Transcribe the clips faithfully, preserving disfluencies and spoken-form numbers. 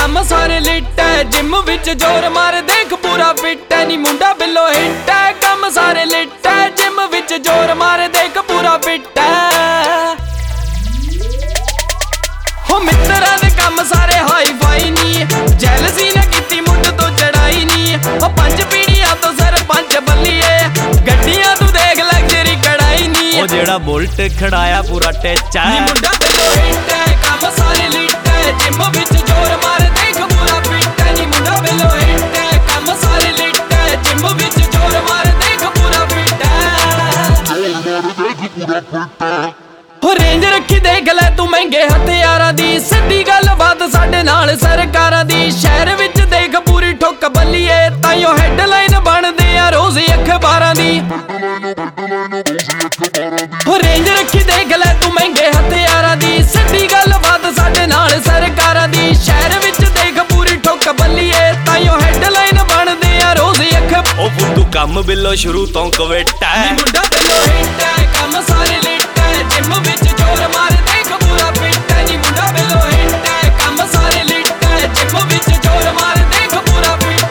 ਕੰਮ ਸਾਰੇ ਲਿਟ ਹੈ ਜਿਮ ਵਿੱਚ ਜ਼ੋਰ ਮਾਰ ਦੇਖ ਪੂਰਾ ਫਿੱਟ ਹੈ ਨੀ ਮੁੰਡਾ ਬਿੱਲੋ ਹਿੱਟ ਹੈ ਕੰਮ ਸਾਰੇ ਲਿਟ ਹੈ ਜਿਮ ਵਿੱਚ ਜ਼ੋਰ ਮਾਰ ਦੇਖ ਪੂਰਾ ਫਿੱਟ ਹੈ ਹੋ ਮਿੱਤਰਾਂ ਦੇ ਕੰਮ ਸਾਰੇ ਹਾਈ ਫਾਈ ਨੀ ਜੈਲਸੀ ਨਾ ਕੀਤੀ ਮੁੱਢ ਤੋਂ ਚੜਾਈ ਨੀ ਹੋ ਪੰਜ ਪੀੜੀਆਂ ਤੋਂ ਸਰਪੰਚ ਬੱਲੀਏ ਗੱਡੀਆਂ ਤੂੰ ਦੇਖ ਲਗਜ਼ਰੀ ਕੜਾਈ ਨੀ ਉਹ ਜਿਹੜਾ ਬੁਲਟ ਖੜਾਇਆ ਪੂਰਾ ਟੇਚਾ ਨੀ ਮੁੰਡਾ ਬਿੱਲੋ ਹਿੱਟ ਹੈ ਕੰਮ ਸਾਰੇ ਲਿਟ ਹੈ ਜਿਮ ਵਿੱਚ ਜ਼ੋਰ ਮਾਰ ਦੇਖ ਪੂਰਾ ਫਿੱਟ ਹੈ ਨੀ ਮੁੰਡਾ ਬਿੱਲੋ ਹਿੱਟ ਹੈ ਕੰਮ ਸਾਰੇ ਲਿਟ ਹੈ ਜਿਮ ਵਿੱਚ ਜ਼ੋਰ ਮਾਰ ਦੇਖ ਪੂਰਾ ਫਿੱਟ ਹੈ ਹੋ ਰੇਂਜ ਰੱਖੀ ਦੇਖ ਲੈ ਤੂੰ ਮਹਿੰਗੇ ਹਥਿਆਰਾਂ ਦੀ ਸਿੱਧੀ ਗੱਲਬਾਤ ਸਾਡੇ ਨਾਲ ਸਰਕਾਰਾਂ ਦੀ ਸ਼ਹਿਰ ਵਿੱਚ ਦੇਖ ਪੂਰੀ ਠੁੱਕ ਬੱਲੀਏ ਤਾਈਓ ਹੈਡਲਾਈਨ ਬਣਦੇ ਆ ਰੋਜ਼ ਅਖਬਾਰਾਂ ਦੀ ਹੋ ਰੇਂਜ ਰੱਖੀ ਦੇਖ ਲੈ ਤੂੰ ਮਹਿੰਗੇ ਹਥਿਆਰਾਂ ਦੀ ਸਿੱਧੀ ਗੱਲਬਾਤ ਸਾਡੇ ਨਾਲ ਸਰਕਾਰਾਂ ਦੀ ਸ਼ਹਿਰ ਵਿੱਚ ਦੇਖ ਪੂਰੀ ਠੁੱਕ ਬੱਲੀਏ ਤਾਈਓ ਹੈਡਲਾਈਨ ਬਣਦੇ ਆ ਰੋਜ਼ ਅਖਬਾਰਾਂ ਉਹ ਫੁੱਟੂ ਕੰਮ ਬਿੱਲੋ ਸ਼ੁਰੂ ਤੋਂ ਕਵੇਟਾ ਨੀ ਮੁੰਡਾ ਬਿੱਲੋ ਹਿੱਟ ਹੈ ਕੰਮ ਸਾਰੇ ਲਿਟ ਹੈ ਜਿਮ ਵਿੱਚ ਜ਼ੋਰ ਮਾਰ ਦੇਖ ਪੂਰਾ ਫਿੱਟ ਹੈ ਨੀ ਮੁੰਡਾ ਬਿੱਲੋ ਹਿੱਟ ਹੈ ਕੰਮ ਸਾਰੇ ਲਿਟ ਹੈ ਜਿਮ ਵਿੱਚ ਜ਼ੋਰ ਮਾਰ ਦੇਖ ਪੂਰਾ ਫਿੱਟ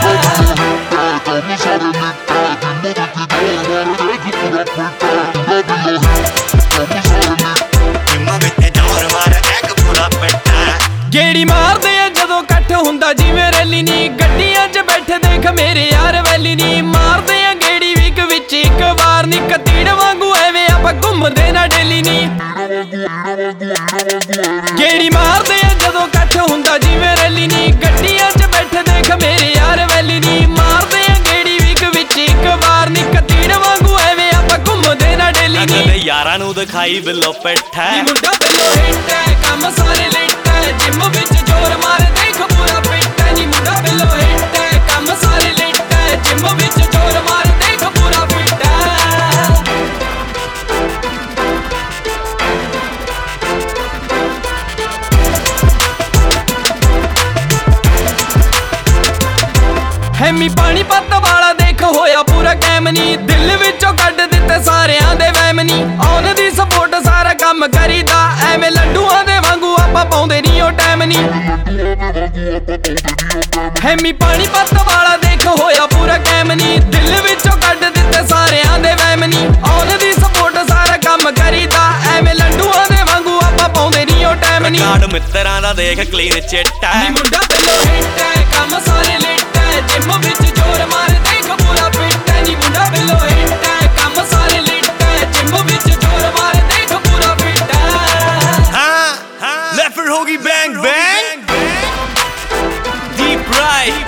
ਹੈ ਗੇੜੀ ਮਾਰਦੇ ਆ ਜਦੋਂ ਇਕੱਠ ਹੁੰਦਾ ਜਿਵੇਂ ਰੈਲੀ ਨੀ ਗੱਡੀਆਂ 'ਚ ਬੈਠੇ ਦੇਖ ਮੇਰੇ ਯਾਰ ਵੈਲੀ ਨੀ ਮਾਰਦੇ ਆ ਗੇੜੀ ਵੀਕ ਵਿੱਚ ਇੱਕ ਵਾਰ ਨੀ ਕਤੀੜ ਵਾਂਗੂ ਐਵੇਂ ਆਪਾਂ ਘੁੰਮਦੇ ਨਾ ਡੇਲੀ ਨੀ ਗੇੜੀ ਮਾਰਦੇ ਆ ਜਦੋਂ ਇਕੱਠ ਹੁੰਦਾ ਜਿਵੇਂ ਰੈਲੀ ਨੀ ਗੱਡੀਆਂ 'ਚ ਬੈਠੇ ਦੇਖ ਮੇਰੇ ਯਾਰ ਵੈਲੀ ਨੀ ਮਾਰਦੇ ਆ ਗੇੜੀ ਵੀਕ ਵਿੱਚ ਇੱਕ ਵਾਰ ਨੀ ਕਤੀੜ ਵਾਂਗੂ ਐਵੇਂ ਆਪਾਂ ਘੁੰਮਦੇ ਨਾ ਡੇਲੀ ਨੀ ਯਾਰਾਂ ਨੂੰ ਦਿਖਾਈ ਬਿੱਲੋ ਪਿੱਠਾ ਨੀ ਮੁੰਡਾ ਬਿੱਲੋ ਹਿੱਟ ਹੈ ਕੰਮ ਸਾਰੇ ਲਿਟ ਹੈ ਜਿਮ ਵਿੱਚ ਜ਼ੋਰ ਮਾਰ ਦੇਖ ਪੂਰਾ ਫਿੱਟ ਹੈ ਨੀ ਮੁੰਡਾ ਬਿੱਲੋ ਹਿੱਟ ਹੈ ਕੰਮ ਸਾਰੇ ਲਿਟ ਹੈ ਜਿਮ ਵਿੱਚ ਜ਼ੋਰ ਮਾਰ ਦੇਖ ਪੂਰਾ ਫਿੱਟ ਹੈ ਹੈਮੀ ਪਾਣੀ ਪੱਤ ਵਾਲਾ ਦੇਖ ਹੋਇਆ ਪੂਰਾ ਕੈਮ ਨੀ ਦਿਲ ਵਿੱਚੋਂ ਕੱਢ ਦਿੱਤੇ ਸਾਰਿਆਂ ਦੇ ਵਹਿਮ ਨੀ ਆਨ ਦੀ ਸਪੋਰਟ ਸਾਰਾ ਕੰਮ ਕਰੀਦਾ ਐਵੇਂ ਲੱਡੂਆਂ ਦੇ ਵਾਂਗੂ ਆਪਾਂ ਪਾਉਂਦੇ ਨੀ ਉਹ ਟਾਈਮ ਨੀ ਹੈਮੀ ਪਾਣੀ ਪੱਤ ਵਾਲਾ ਦੇਖ ਹੋਇਆ ਪੂਰਾ ਕੈਮ ਨੀ ਦਿਲ ਵਿੱਚੋਂ ਕੱਢ ਦਿੱਤੇ ਸਾਰਿਆਂ ਦੇ ਵਹਿਮ ਨੀ ਆਨ ਦੀ ਸਪੋਰਟ ਸਾਰਾ ਕੰਮ ਕਰੀਦਾ ਐਵੇਂ ਲੱਡੂਆਂ ਦੇ ਵਾਂਗੂ ਆਪਾਂ ਪਾਉਂਦੇ ਨੀ ਉਹ ਟਾਈਮ ਨੀ ਕਾਰਡ ਮਿੱਤਰਾਂ ਦਾ ਦੇਖ ਕਲੀਨ ਚਿੱਟਾ ਨੀ ਮੁੰਡਾ ਬਿੱਲੋ ਹਿੱਟ ਹੈ ਕੰਮ ਸਾਰੇ ਲਿਟ ਹੈ ਜਿਮ ਵਿੱਚ ਜ਼ੋਰ ਮਾਰ ਦੇਖ ਪੂਰਾ ਫਿੱਟ ਹੈ ਨੀ ਮੁੰਡਾ ਬਿੱਲੋ ਹਿੱਟ ਹੈ ਕੰਮ ਸਾਰੇ ਲਿਟ ਹੈ ਜਿਮ ਵਿੱਚ ਜ਼ੋਰ ਮਾਰ ਦੇਖ ਪੂਰਾ ਫਿੱਟ ਹੈ ਹਾਂ ਲੈਫਟ ਹੋ ਗਈ ਬੈਂਗ ਬੈਂਗ ਡੀਪ ਰਾਈਟ